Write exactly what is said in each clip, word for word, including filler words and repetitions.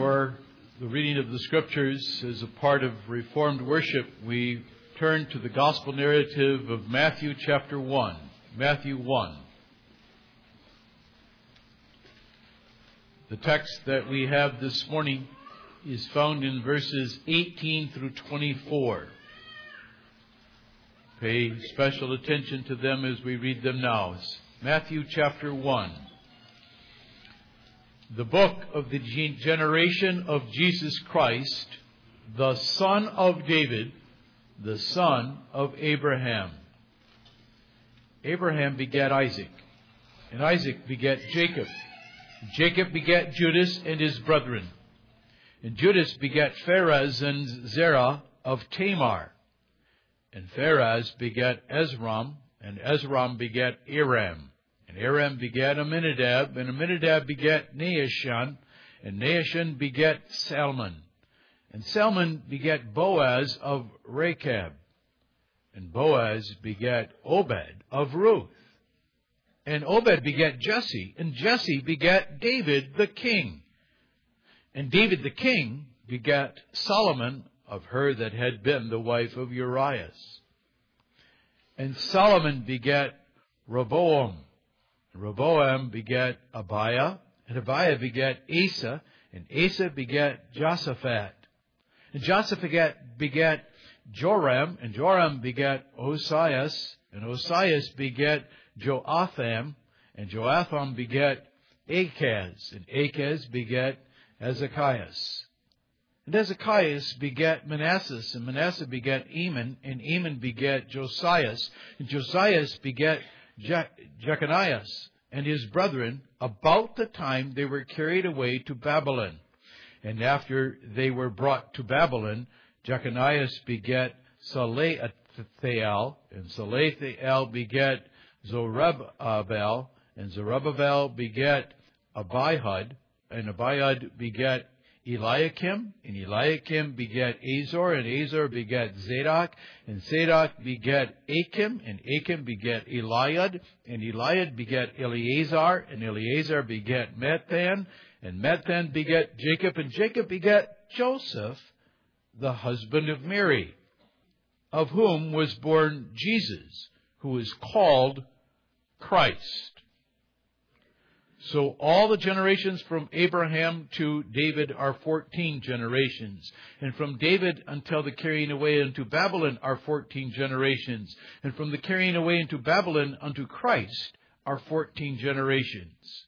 For the reading of the Scriptures as a part of Reformed worship, we turn to the Gospel narrative of Matthew chapter one. Matthew one. The text that we have this morning is found in verses eighteen through twenty-four. Pay special attention to them as we read them now. It's Matthew chapter one. The book of the generation of Jesus Christ, the son of David, the son of Abraham. Abraham begat Isaac, and Isaac begat Jacob. Jacob begat Judas and his brethren. And Judas begat Phares and Zerah of Tamar. And Phares begat Ezram, and Ezram begat Aram. And Aram begat Amminadab, and Amminadab begat Nahashon, and Nahashon begat Salmon. And Salmon begat Boaz of Rechab. And Boaz begat Obed of Ruth. And Obed begat Jesse, and Jesse begat David the king. And David the king begat Solomon of her that had been the wife of Urias. And Solomon begat Rehoboam. And Rehoboam begat Abiah, and Abiah begat Asa, and Asa begat Josaphat. And Josaphat begat, begat Joram, and Joram begat Osias, and Osias begat Joatham, and Joatham begat Achaz, and Achaz begat Hezekias. And Hezekias begat Manasseh, and Manasseh begat Eman, and Eman begat Josias, and Josias begat Je- Jeconias and his brethren about the time they were carried away to Babylon. And after they were brought to Babylon, Jeconias begat Salathiel, and Salathiel begat Zorobabel, and Zorobabel begat Abihud, and Abihud begat Eliakim, and Eliakim begat Azor, and Azor begat Zadok, and Zadok begat Achim, and Achim begat Eliad, and Eliad begat Eleazar, and Eleazar begat Methan, and Methan begat Jacob, and Jacob begat Joseph, the husband of Mary, of whom was born Jesus, who is called Christ. So all the generations from Abraham to David are fourteen generations. And from David until the carrying away into Babylon are fourteen generations. And from the carrying away into Babylon unto Christ are fourteen generations.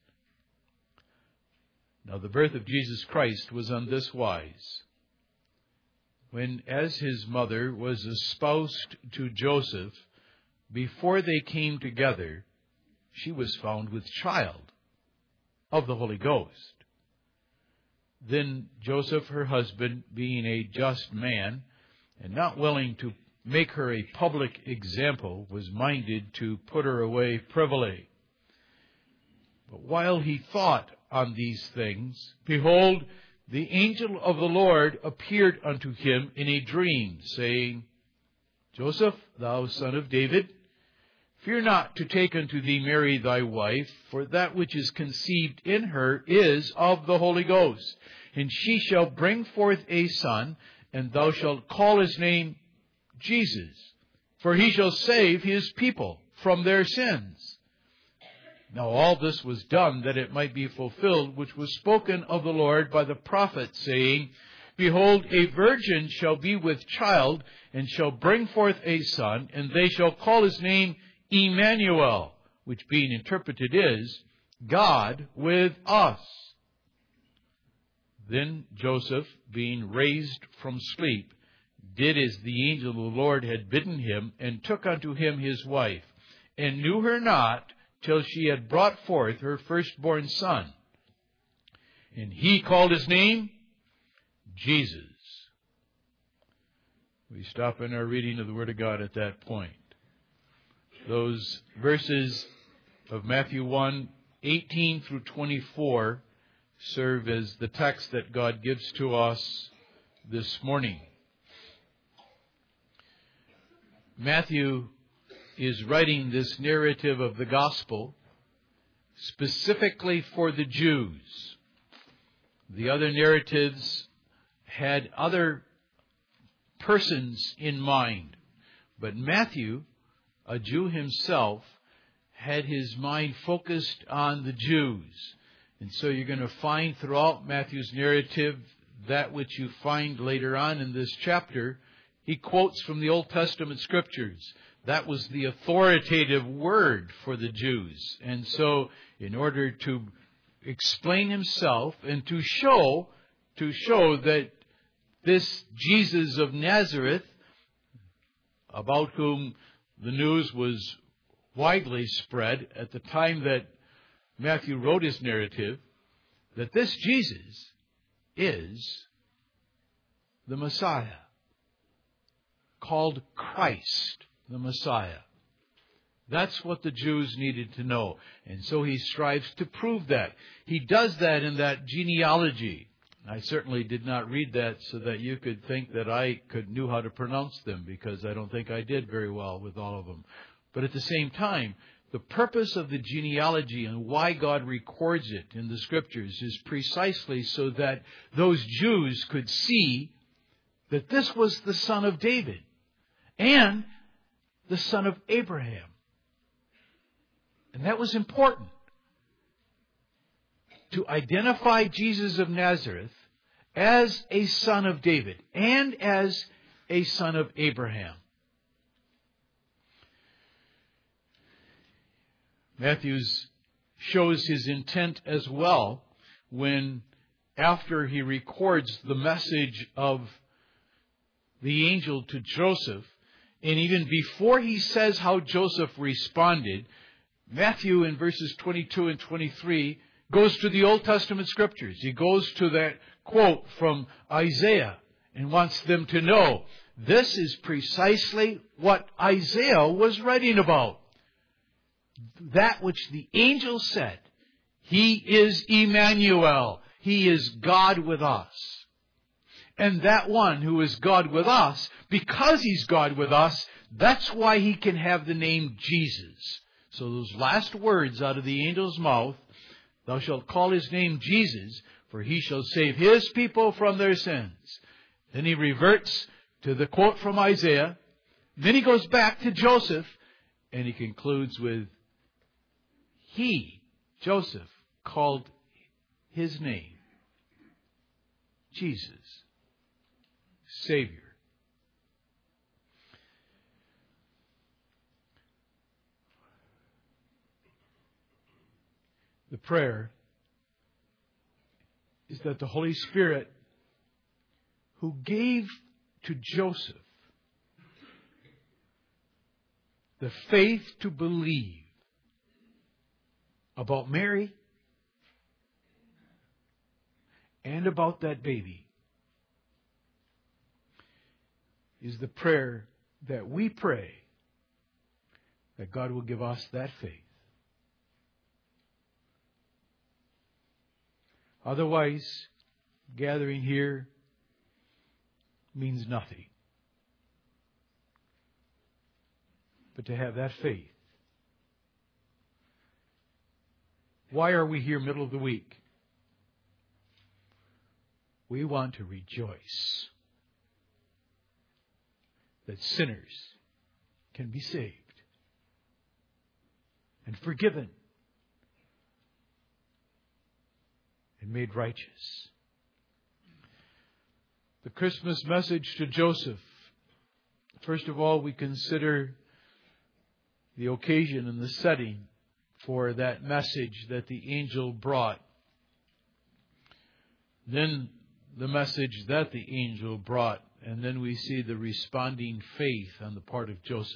Now the birth of Jesus Christ was on this wise. When, as his mother was espoused to Joseph, before they came together, she was found with child of the Holy Ghost. Then Joseph, her husband, being a just man, and not willing to make her a public example, was minded to put her away privily. But while he thought on these things, behold, the angel of the Lord appeared unto him in a dream, saying, Joseph, thou son of David, fear not to take unto thee Mary thy wife, for that which is conceived in her is of the Holy Ghost. And she shall bring forth a son, and thou shalt call his name Jesus, for he shall save his people from their sins. Now all this was done that it might be fulfilled, which was spoken of the Lord by the prophet, saying, Behold, a virgin shall be with child, and shall bring forth a son, and they shall call his name Emmanuel, which being interpreted is, God with us. Then Joseph, being raised from sleep, did as the angel of the Lord had bidden him, and took unto him his wife, and knew her not till she had brought forth her firstborn son. And he called his name Jesus. We stop in our reading of the Word of God at that point. Those verses of Matthew one, eighteen through twenty-four serve as the text that God gives to us this morning. Matthew is writing this narrative of the gospel specifically for the Jews. The other narratives had other persons in mind. But Matthew, a Jew himself, had his mind focused on the Jews. And so you're going to find throughout Matthew's narrative that which you find later on in this chapter. He quotes from the Old Testament Scriptures. That was the authoritative word for the Jews. And so in order to explain himself and to show, to show that this Jesus of Nazareth, about whom the news was widely spread at the time that Matthew wrote his narrative, that this Jesus is the Messiah, called Christ, the Messiah. That's what the Jews needed to know. And so he strives to prove that. He does that in that genealogy. I certainly did not read that so that you could think that I could knew how to pronounce them, because I don't think I did very well with all of them. But at the same time, the purpose of the genealogy and why God records it in the Scriptures is precisely so that those Jews could see that this was the son of David and the son of Abraham. And that was important, to identify Jesus of Nazareth as a son of David and as a son of Abraham. Matthew shows his intent as well when, after he records the message of the angel to Joseph, and even before he says how Joseph responded, Matthew in verses twenty-two and twenty-three goes to the Old Testament Scriptures. He goes to that quote from Isaiah and wants them to know this is precisely what Isaiah was writing about. That which the angel said. He is Emmanuel. He is God with us. And that one who is God with us, because he's God with us, that's why he can have the name Jesus. So those last words out of the angel's mouth, thou shalt call his name Jesus, for he shall save his people from their sins. Then he reverts to the quote from Isaiah. Then he goes back to Joseph, and he concludes with, he, Joseph, called his name Jesus, Savior. The prayer is that the Holy Spirit, who gave to Joseph the faith to believe about Mary and about that baby, is the prayer that we pray that God will give us that faith. Otherwise, gathering here means nothing. But to have that faith. Why are we here middle of the week? We want to rejoice that sinners can be saved and forgiven and made righteous. The Christmas message to Joseph. First of all, we consider the occasion and the setting for that message that the angel brought. Then the message that the angel brought, and then we see the responding faith on the part of Joseph.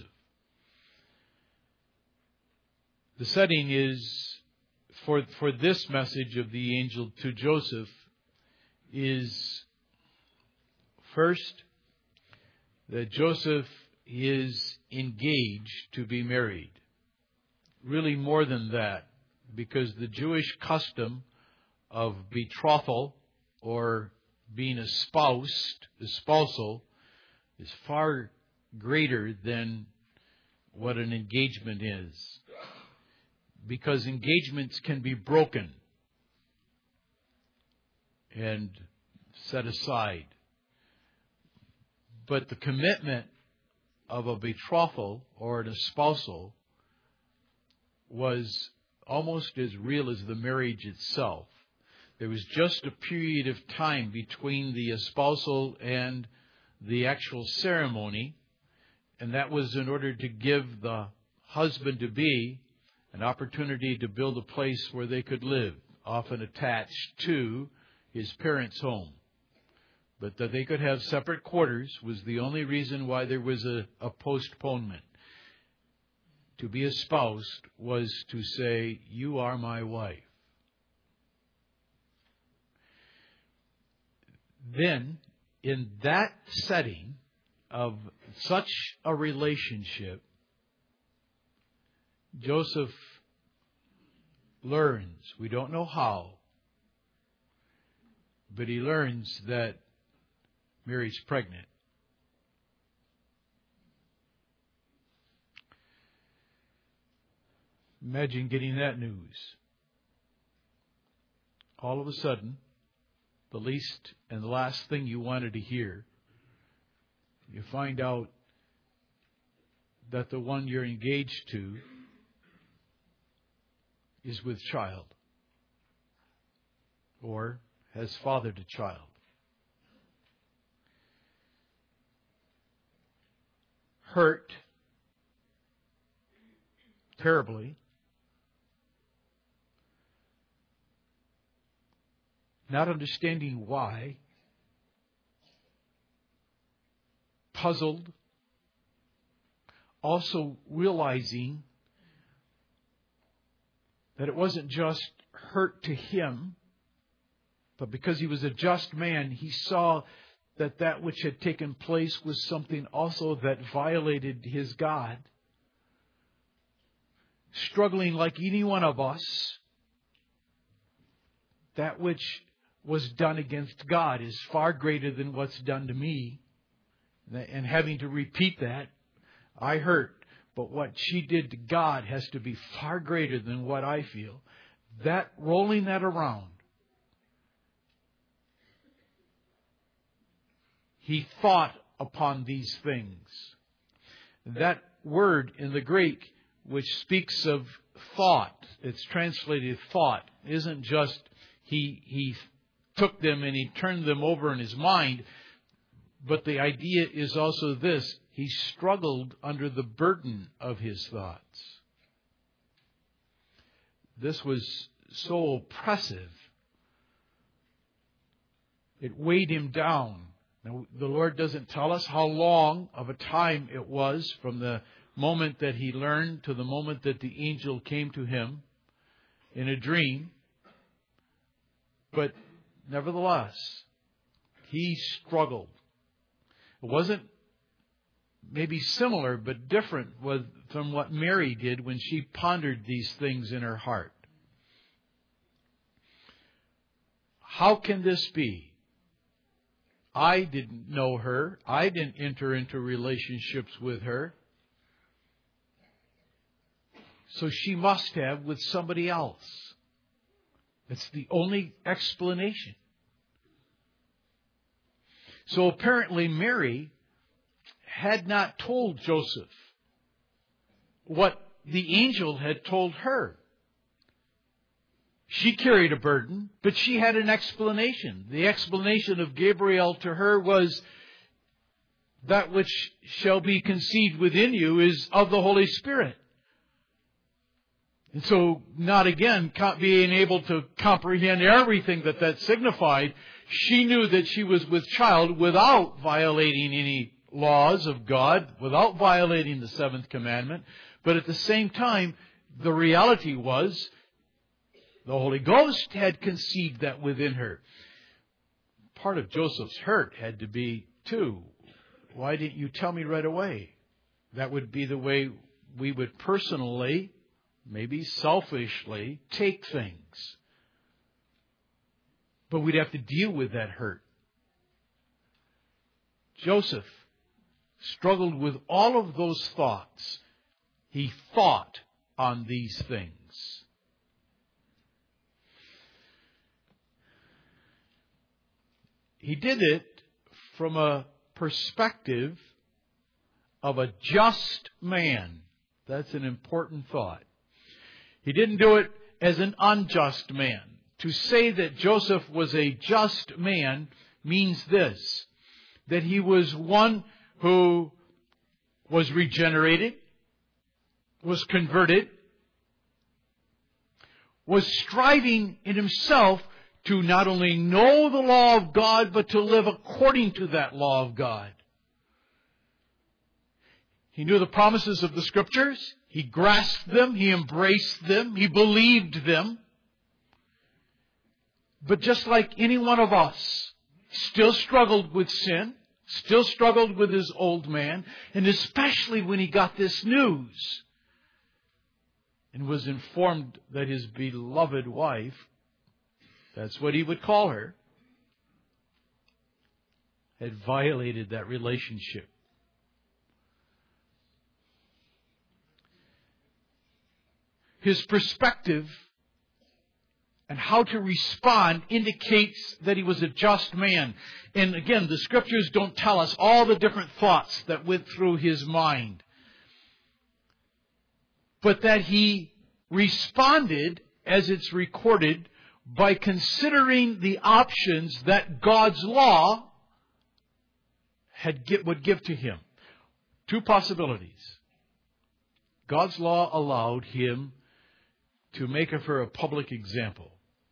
The setting is, for, for this message of the angel to Joseph, is first that Joseph is engaged to be married. Really more than that, because the Jewish custom of betrothal or being espoused, espousal, is far greater than what an engagement is. Because engagements can be broken. and set aside. But the commitment of a betrothal or an espousal was almost as real as the marriage itself. There was just a period of time between the espousal and the actual ceremony, and that was in order to give the husband-to-be an opportunity to build a place where they could live, often attached to his parents' home. But that they could have separate quarters was the only reason why there was a, a postponement. To be espoused was to say, you are my wife. Then, in that setting of such a relationship, Joseph learns, we don't know how, but he learns that Mary's pregnant. Imagine getting that news. All of a sudden, the least and the last thing you wanted to hear, you find out that the one you're engaged to is with child or has fathered a child. Hurt terribly. Not understanding why. Puzzled. Also realizing that it wasn't just hurt to him, but because he was a just man, he saw that that which had taken place was something also that violated his God. Struggling like any one of us, that which was done against God is far greater than what's done to me. And having to repeat that, I hurt, but what she did to God has to be far greater than what I feel. That, rolling that around, he thought upon these things. That word in the Greek, which speaks of thought, it's translated thought, isn't just he he took them and he turned them over in his mind, but the idea is also this: he struggled under the burden of his thoughts. This was so oppressive. It weighed him down. Now, the Lord doesn't tell us how long of a time it was from the moment that he learned to the moment that the angel came to him in a dream. But nevertheless, he struggled. It wasn't maybe similar, but different with, from what Mary did when she pondered these things in her heart. How can this be? I didn't know her. I didn't enter into relationships with her. So she must have with somebody else. That's the only explanation. So apparently Mary had not told Joseph what the angel had told her. She carried a burden, but she had an explanation. The explanation of Gabriel to her was, that which shall be conceived within you is of the Holy Spirit. And so, not again being able to comprehend everything that that signified, she knew that she was with child without violating any laws of God, without violating the seventh commandment. But at the same time, the reality was, the Holy Ghost had conceived that within her. Part of Joseph's hurt had to be, too, why didn't you tell me right away? That would be the way we would personally, maybe selfishly, take things. But we'd have to deal with that hurt. Joseph struggled with all of those thoughts. He thought on these things. he did it from a perspective of a just man. That's an important thought. He didn't do it as an unjust man. To say that Joseph was a just man means this, that he was one who was regenerated, was converted, was striving in himself to not only know the law of God, but to live according to that law of God. He knew the promises of the Scriptures. He grasped them. He embraced them. He believed them. But just like any one of us, still struggled with sin, still struggled with his old man, and especially when he got this news and was informed that his beloved wife, that's what he would call her, had violated that relationship. His perspective and how to respond indicates that he was a just man. And again, the Scriptures don't tell us all the different thoughts that went through his mind, but that he responded, as it's recorded, by considering the options that God's law had would give to him. Two possibilities. God's law allowed him to make of her a public example.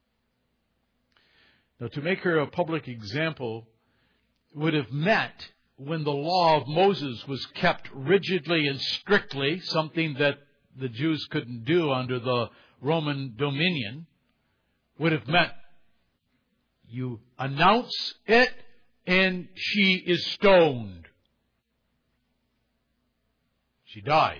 Now, to make her a public example would have meant, when the law of Moses was kept rigidly and strictly, something that the Jews couldn't do under the Roman dominion, would have meant you announce it and she is stoned. She dies.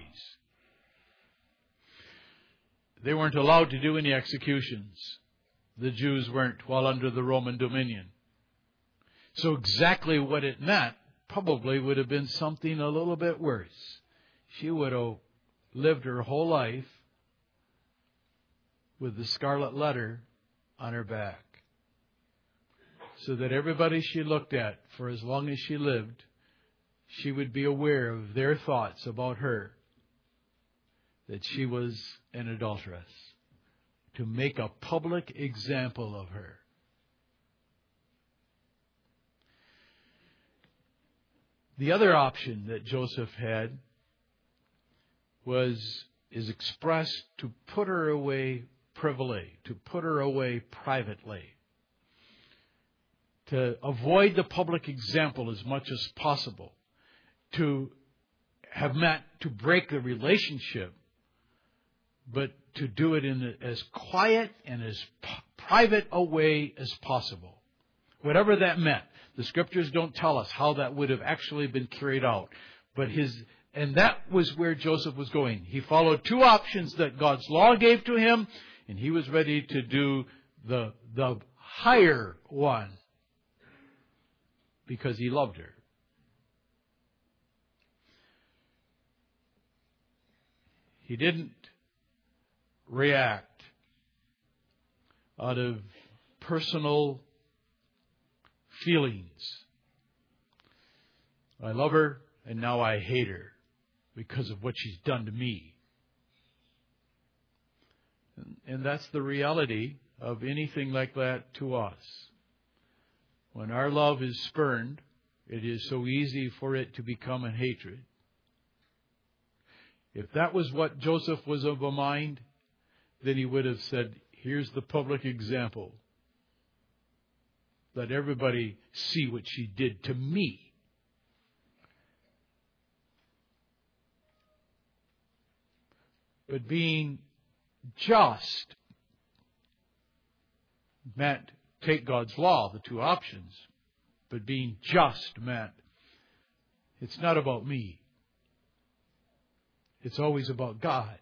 They weren't allowed to do any executions. The Jews weren't while under the Roman dominion. So exactly what it meant probably would have been something a little bit worse. She would have lived her whole life with the scarlet letter on her back, so that everybody she looked at for as long as she lived, she would be aware of their thoughts about her, that she was an adulteress, to make a public example of her. The other option that Joseph had was is expressed to put her away privily, to put her away privately, to avoid the public example as much as possible, to have meant to break the relationship, but to do it in as quiet and as p- private a way as possible. Whatever that meant. The Scriptures don't tell us how that would have actually been carried out. But his, and that was where Joseph was going. He followed two options that God's law gave to him, and he was ready to do the, the higher one because he loved her. He didn't react out of personal feelings. I love her and now I hate her because of what she's done to me. And that's the reality of anything like that to us. When our love is spurned, it is so easy for it to become a hatred. If that was what Joseph was of a mind, then he would have said, here's the public example. Let everybody see what she did to me. But being just meant take God's law, the two options. But being just meant it's not about me. It's always about God.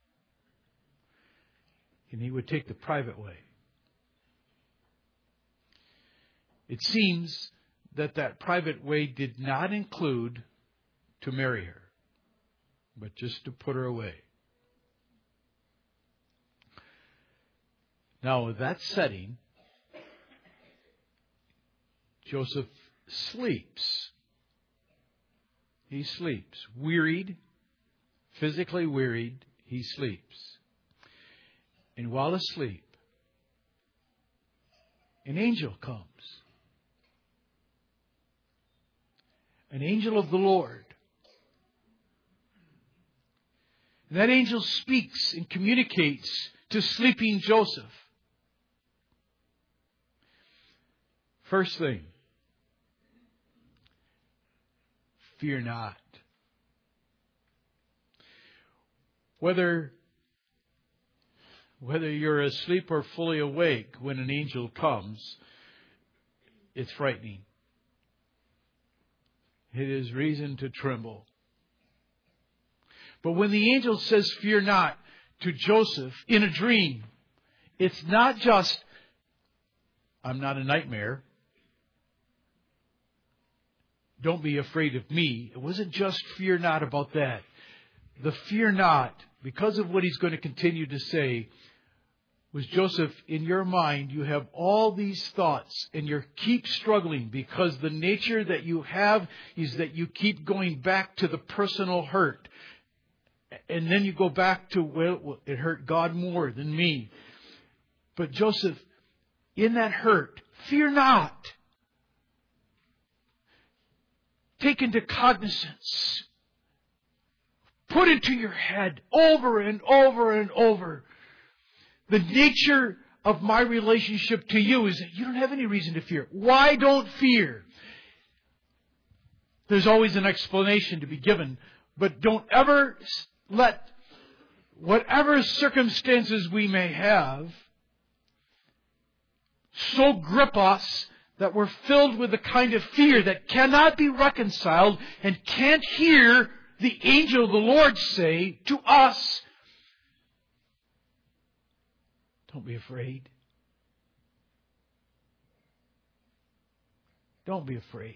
And he would take the private way. It seems that that private way did not include to marry her, but just to put her away. Now, with that setting, Joseph sleeps. He sleeps. Wearied, physically wearied, he sleeps. And while asleep, an angel comes. An angel of the Lord. And that angel speaks and communicates to sleeping Joseph. First thing, fear not. Whether, whether you're asleep or fully awake when an angel comes, it's frightening. It is reason to tremble. But when the angel says, fear not, to Joseph in a dream, it's not just, I'm not a nightmare. Don't be afraid of me. It wasn't just fear not about that. The fear not, because of what he's going to continue to say, was, Joseph, in your mind, you have all these thoughts and you keep struggling because the nature that you have is that you keep going back to the personal hurt. And then you go back to, well, it hurt God more than me. But Joseph, in that hurt, fear not. Take into cognizance. Put into your head over and over and over. The nature of my relationship to you is that you don't have any reason to fear. Why don't fear? There's always an explanation to be given. But don't ever let whatever circumstances we may have so grip us that we're filled with a kind of fear that cannot be reconciled and can't hear the angel of the Lord say to us, don't be afraid. Don't be afraid.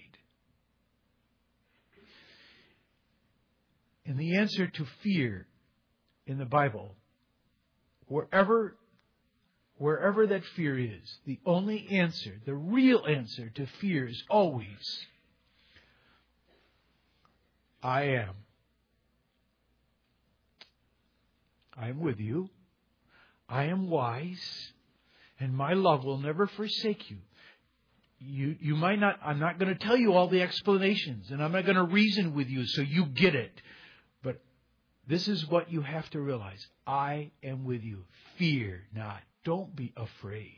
And the answer to fear in the Bible, wherever, wherever that fear is, the only answer, the real answer to fear is always, I am. I am with you. I am wise. And my love will never forsake you. You, you might not, I'm not going to tell you all the explanations, and I'm not going to reason with you so you get it. But this is what you have to realize. I am with you. Fear not. Don't be afraid.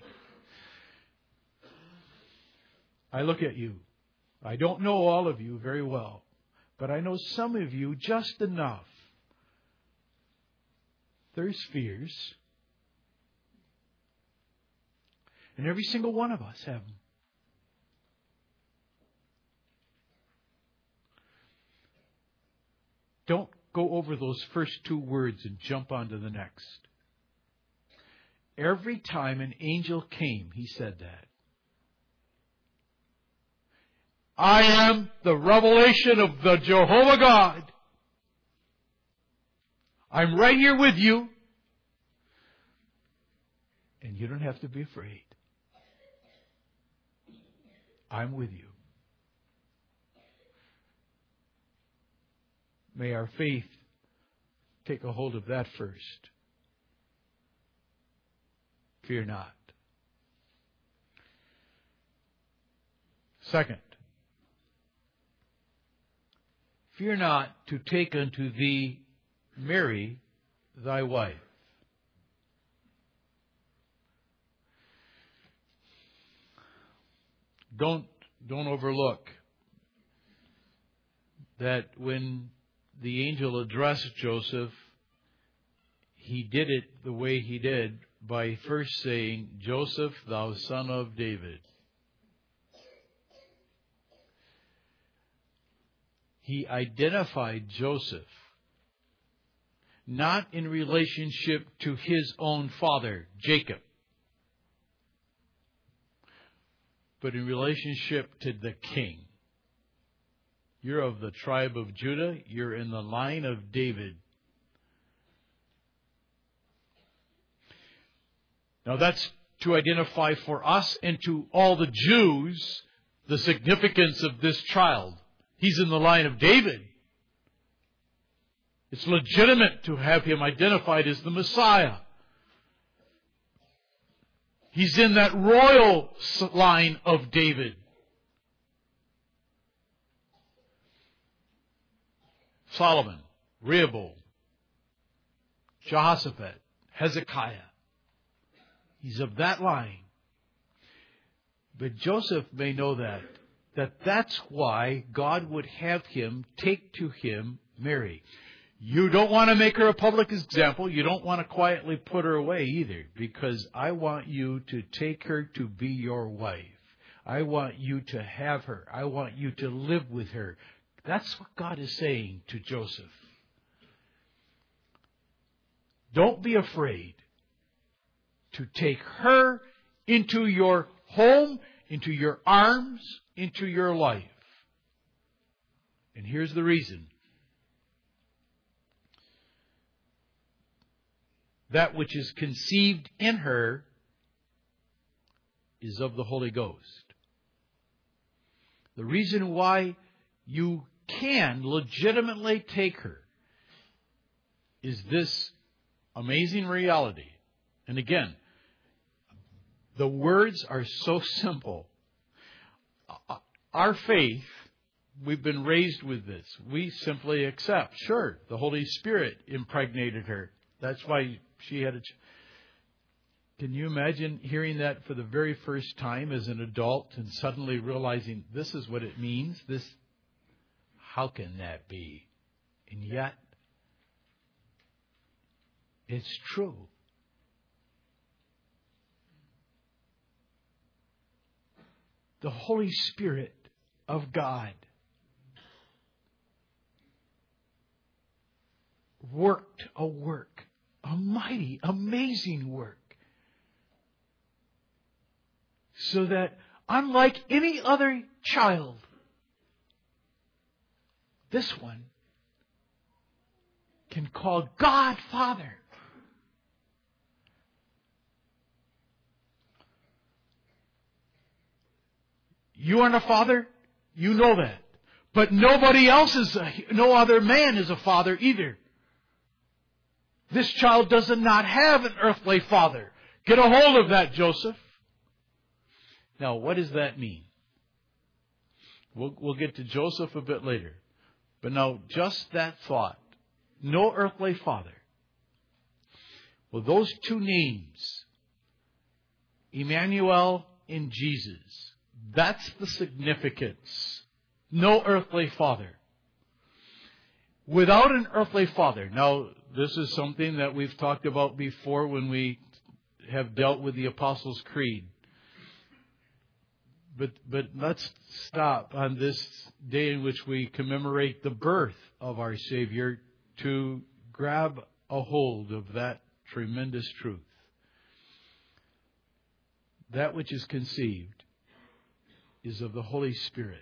I look at you. I don't know all of you very well, but I know some of you just enough. There's fears. And every single one of us have them. Don't go over those first two words and jump onto the next. Every time an angel came, he said that. I am the revelation of the Jehovah God. I'm right here with you. And you don't have to be afraid. I'm with you. May our faith take a hold of that first. Fear not. Second, fear not to take unto thee Mary, thy wife. Don't, don't overlook that when the angel addressed Joseph, he did it the way he did by first saying, Joseph, thou son of David. He identified Joseph not in relationship to his own father, Jacob, but in relationship to the king. You're of the tribe of Judah. You're in the line of David. Now that's to identify for us and to all the Jews the significance of this child. He's in the line of David. It's legitimate to have him identified as the Messiah. He's in that royal line of David. Solomon, Rehoboam, Jehoshaphat, Hezekiah. He's of that line. But Joseph may know that, that that's why God would have him take to him Mary. You don't want to make her a public example. You don't want to quietly put her away either, because I want you to take her to be your wife. I want you to have her. I want you to live with her. That's what God is saying to Joseph. Don't be afraid to take her into your home, into your arms, into your life. And here's the reason. That which is conceived in her is of the Holy Ghost. The reason why you can legitimately take her is this amazing reality. And again, the words are so simple. Our faith, we've been raised with this. We simply accept. Sure, the Holy Spirit impregnated her. That's why she had a... Ch- Can you imagine hearing that for the very first time as an adult and suddenly realizing this is what it means? This, how can that be? And yet, it's true. The Holy Spirit of God worked a work, a mighty, amazing work, so that unlike any other child, this one can call God Father. You aren't a father? You know that. But nobody else is, a, no other man is a father either. This child does not have an earthly father. Get a hold of that, Joseph. Now, what does that mean? We'll, we'll get to Joseph a bit later. But now, just that thought. No earthly father. Well, those two names, Emmanuel and Jesus, that's the significance. No earthly father. Without an earthly father. Now, this is something that we've talked about before when we have dealt with the Apostles' Creed. But but let's stop on this day in which we commemorate the birth of our Savior to grab a hold of that tremendous truth. That which is conceived is of the Holy Spirit.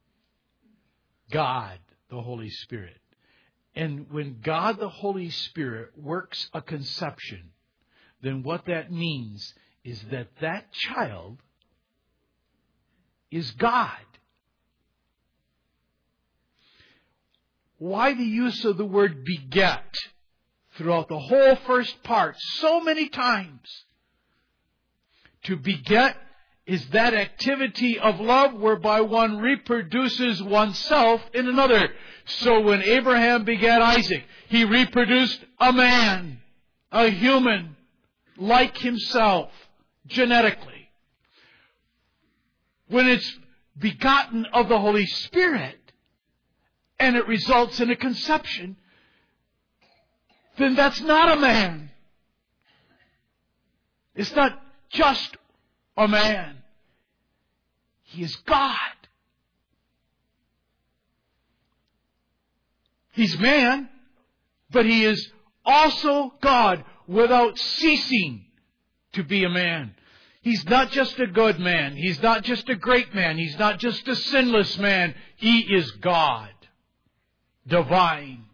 God, the Holy Spirit. And when God, the Holy Spirit, works a conception, then what that means is that that child is God. Why the use of the word beget throughout the whole first part so many times? To beget is that activity of love whereby one reproduces oneself in another. So when Abraham begat Isaac, he reproduced a man, a human, like himself, genetically. When it's begotten of the Holy Spirit, and it results in a conception, then that's not a man. It's not just a man. He is God. He's man, but he is also God without ceasing to be a man. He's not just a good man. He's not just a great man. He's not just a sinless man. He is God. Divine.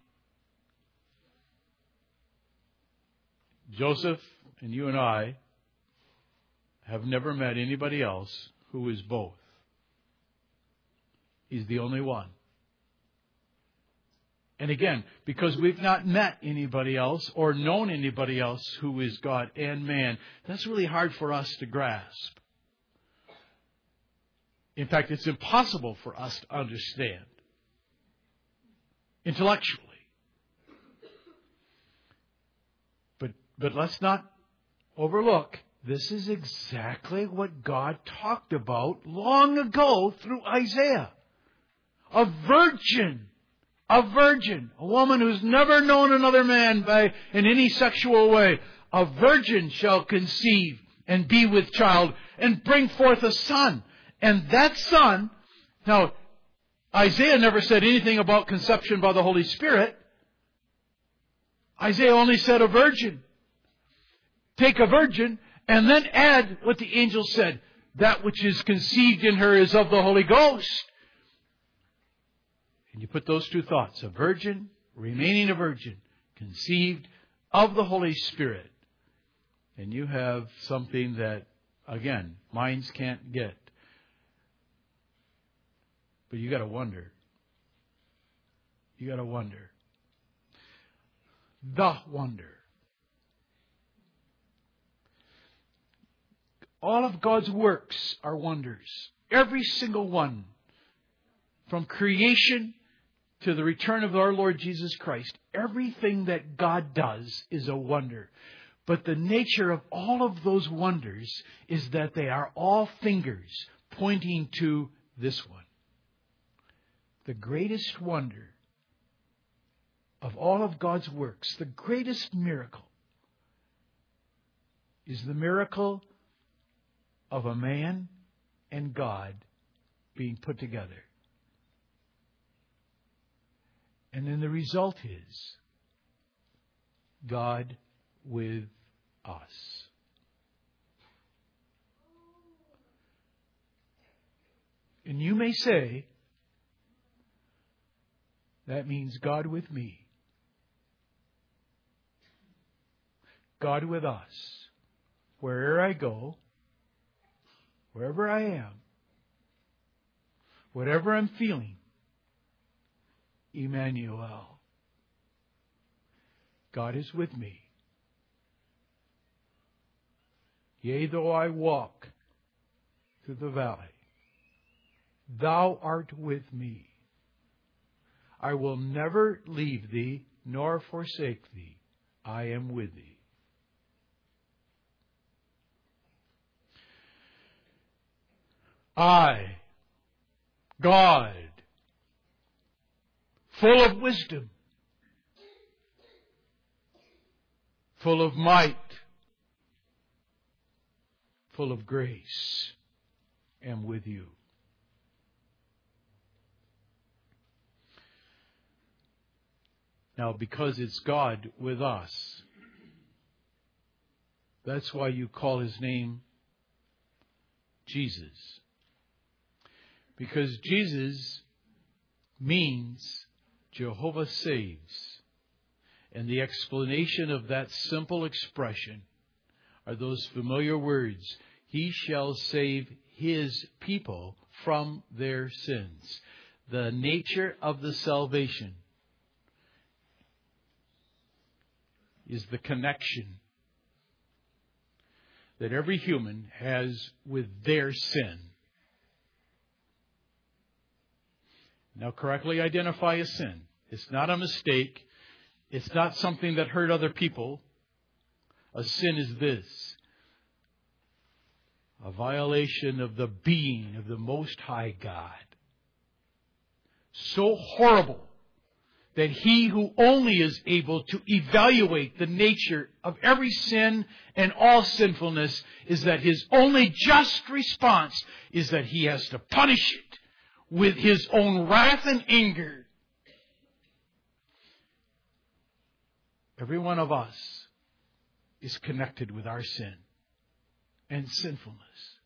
Joseph and you and I have never met anybody else who is both. He's the only one. And again, because we've not met anybody else or known anybody else who is God and man, that's really hard for us to grasp. In fact, it's impossible for us to understand intellectually. But, but let's not overlook, this is exactly what God talked about long ago through Isaiah. A virgin. A virgin. A woman who's never known another man by, in any sexual way. A virgin shall conceive and be with child and bring forth a son. And that son, now, Isaiah never said anything about conception by the Holy Spirit. Isaiah only said a virgin. Take a virgin and then add what the angel said. That which is conceived in her is of the Holy Ghost. And you put those two thoughts, a virgin, remaining a virgin, conceived of the Holy Spirit. And you have something that, again, minds can't get. But you got to wonder. You got to wonder. The wonder. All of God's works are wonders. Every single one. From creation to the return of our Lord Jesus Christ. Everything that God does is a wonder. But the nature of all of those wonders is that they are all fingers pointing to this one. The greatest wonder of all of God's works, the greatest miracle, is the miracle of a man and God being put together. And then the result is God with us. And you may say, that means God with me. God with us. Wherever I go, wherever I am, whatever I'm feeling, Emmanuel. God is with me. Yea, though I walk through the valley, Thou art with me. I will never leave Thee nor forsake Thee. I am with Thee. I, God, full of wisdom, full of might, full of grace, am with you. Now, because it's God with us, that's why you call His name Jesus. Because Jesus means Jehovah saves. And the explanation of that simple expression are those familiar words, He shall save His people from their sins. The nature of the salvation is the connection that every human has with their sin. Now, correctly identify a sin. It's not a mistake. It's not something that hurt other people. A sin is this: a violation of the being of the Most High God. So horrible that He who only is able to evaluate the nature of every sin and all sinfulness is that His only just response is that He has to punish it with His own wrath and anger. Every one of us is connected with our sin and sinfulness.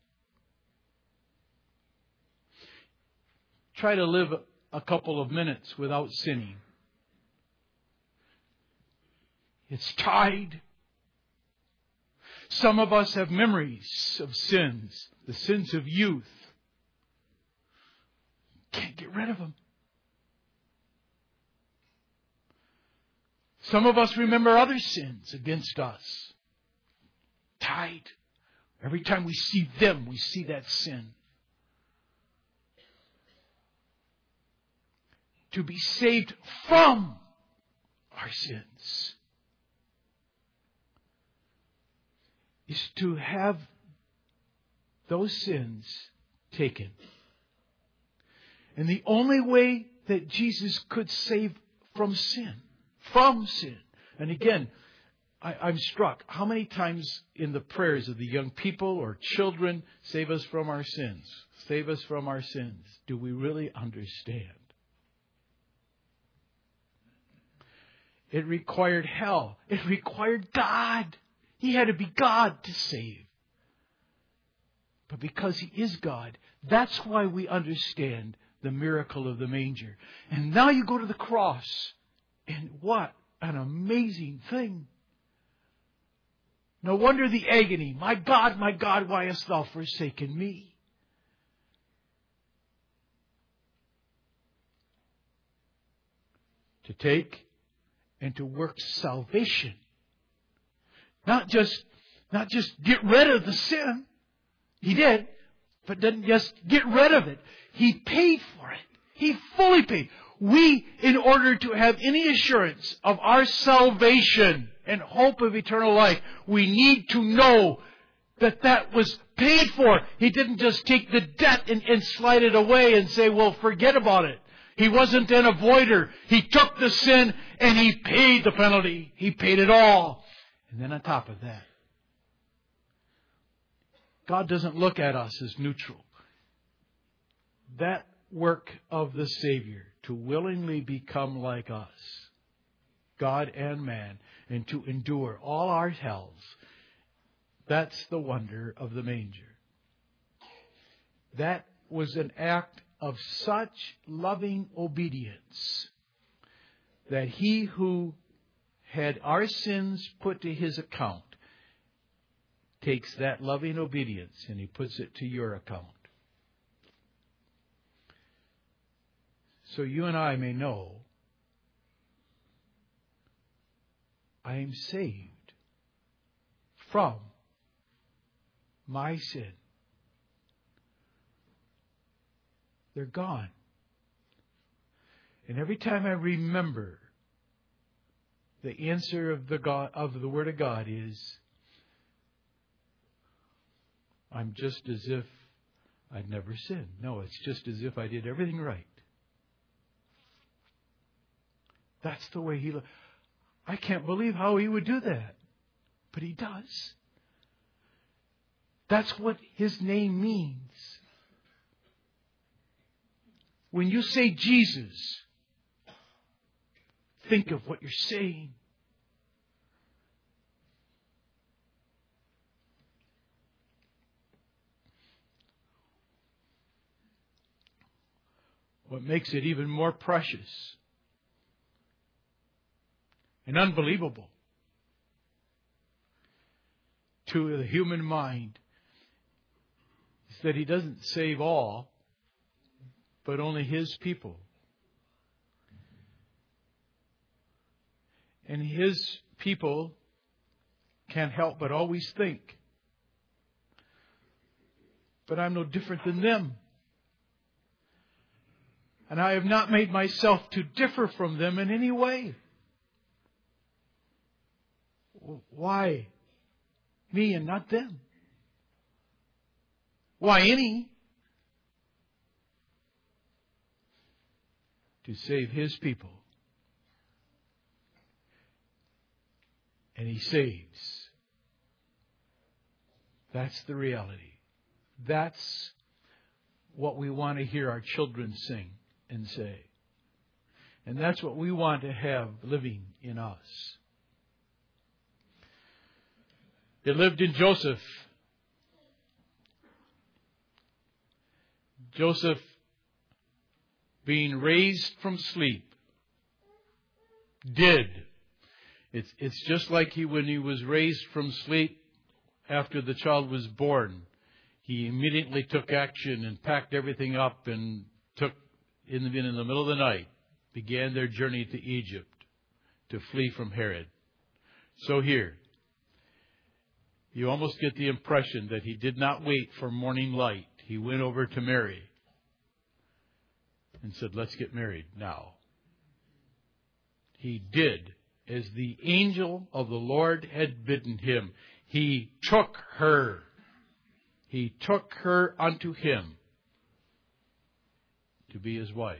Try to live a couple of minutes without sinning. It's tied. Some of us have memories of sins, the sins of youth. can't get rid of them. Some of us remember other sins against us. Tied. Every time we see them, we see that sin. To be saved from our sins is to have those sins taken. And the only way that Jesus could save from sin, from sin, and again, I, I'm struck. How many times in the prayers of the young people or children, save us from our sins, save us from our sins, do we really understand? It required hell. It required God. He had to be God to save. But because He is God, that's why we understand the miracle of the manger. And now you go to the cross, and what an amazing thing. No wonder the agony. My God, my God, why hast thou forsaken me? To take and to work salvation. Not just, not just get rid of the sin. He did, but didn't just get rid of it. He paid for it. He fully paid. We, in order to have any assurance of our salvation and hope of eternal life, we need to know that that was paid for. He didn't just take the debt and, and slide it away and say, well, forget about it. He wasn't an avoider. He took the sin and He paid the penalty. He paid it all. And then on top of that, God doesn't look at us as neutral. That work of the Savior to willingly become like us, God and man, and to endure all our hells, that's the wonder of the manger. That was an act of such loving obedience that He who had our sins put to His account takes that loving obedience and He puts it to your account. So you and I may know, I am saved from my sin. They're gone. And every time I remember, the answer of the God of the Word of God is, I'm just as if I'd never sinned. No, it's just as if I did everything right. That's the way He looked. I can't believe how He would do that. But He does. That's what His name means. When you say Jesus, think of what you're saying. What makes it even more precious and unbelievable to the human mind is that He doesn't save all, but only His people. And His people can't help but always think, but I'm no different than them. And I have not made myself to differ from them in any way. Why me and not them? Why any? To save His people. And He saves. That's the reality. That's what we want to hear our children sing and say. And that's what we want to have living in us. It lived in Joseph. Joseph being raised from sleep did. It's, it's just like he when he was raised from sleep after the child was born. He immediately took action and packed everything up and took in the, in the middle of the night, began their journey to Egypt to flee from Herod. So here, you almost get the impression that he did not wait for morning light. He went over to Mary and said, let's get married now. He did as the angel of the Lord had bidden him. He took her. He took her unto him to be his wife.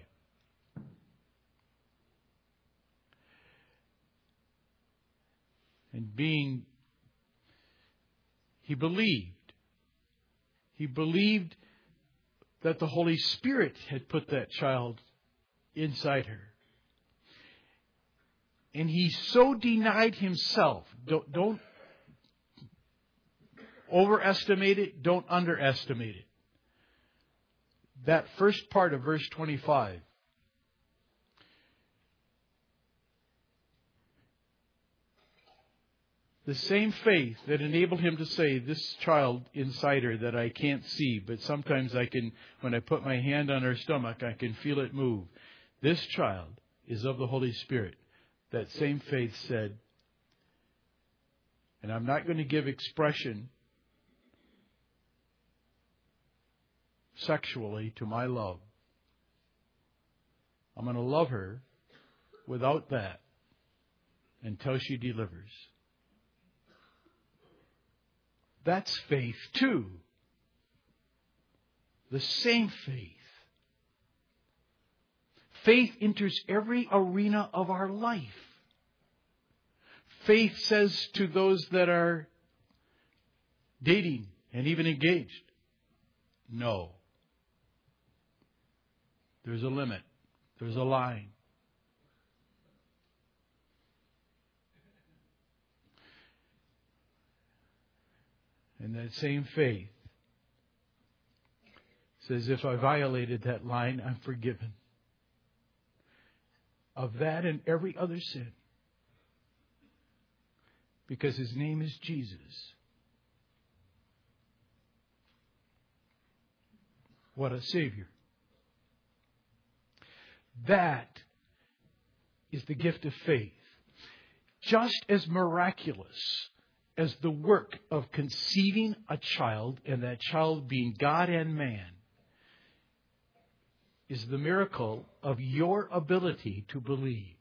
And being, he believed. He believed that the Holy Spirit had put that child inside her. And he so denied himself. Don't, don't overestimate it. Don't underestimate it. That first part of verse twenty-five. The same faith that enabled him to say, this child inside her that I can't see, but sometimes I can, when I put my hand on her stomach, I can feel it move. This child is of the Holy Spirit. That same faith said, and I'm not going to give expression sexually to my love. I'm going to love her without that until she delivers. That's faith too. The same faith. Faith enters every arena of our life. Faith says to those that are dating and even engaged, no. There's a limit. There's a line. And that same faith says, if I violated that line, I'm forgiven. Of that and every other sin. Because His name is Jesus. What a Savior. That is the gift of faith. Just as miraculous as the work of conceiving a child and that child being God and man is the miracle of your ability to believe.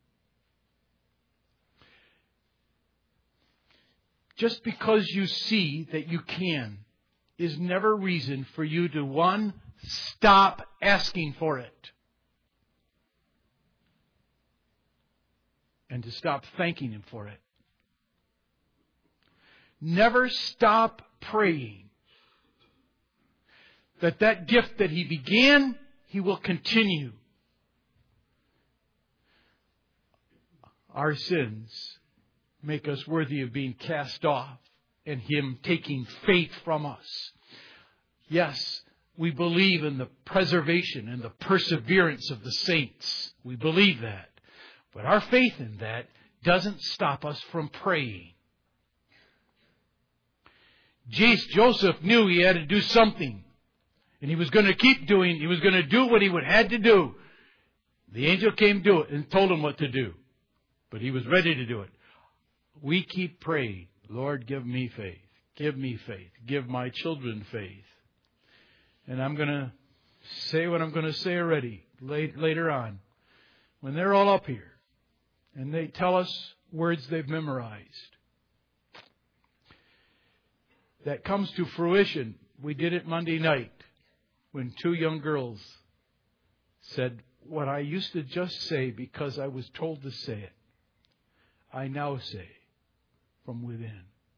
Just because you see that you can is never reason for you to, one, stop asking for it. And to stop thanking Him for it. Never stop praying that that gift that He began, He will continue. Our sins make us worthy of being cast off and Him taking faith from us. Yes, we believe in the preservation and the perseverance of the saints. We believe that. But our faith in that doesn't stop us from praying. Joseph knew he had to do something. And he was going to keep doing, he was going to do what he would had to do. The angel came to it and told him what to do. But he was ready to do it. We keep praying, Lord, give me faith. Give me faith. Give my children faith. And I'm going to say what I'm going to say already later on. When they're all up here and they tell us words they've memorized. That comes to fruition. We did it Monday night when two young girls said, what I used to just say because I was told to say it, I now say from within.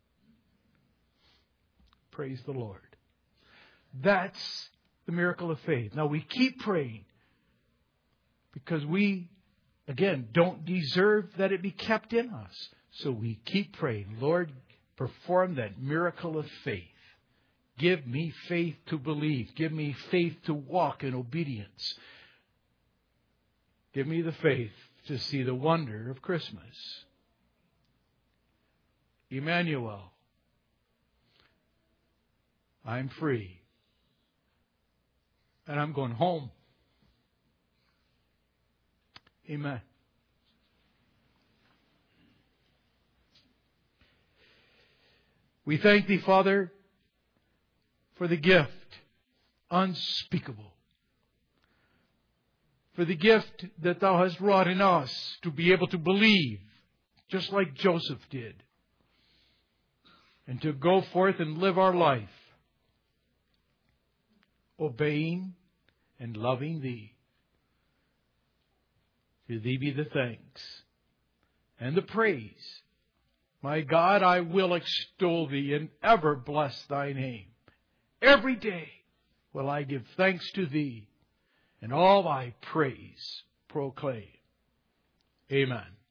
Praise the Lord. That's the miracle of faith. Now we keep praying because we, again, don't deserve that it be kept in us. So we keep praying, Lord, perform that miracle of faith. Give me faith to believe. Give me faith to walk in obedience. Give me the faith to see the wonder of Christmas. Emmanuel, I'm free. And I'm going home. Amen. We thank Thee, Father, for the gift unspeakable, for the gift that Thou hast wrought in us to be able to believe, just like Joseph did, and to go forth and live our life, obeying and loving Thee. To Thee be the thanks and the praise. My God, I will extol Thee and ever bless Thy name. Every day will I give thanks to Thee and all Thy praise proclaim. Amen.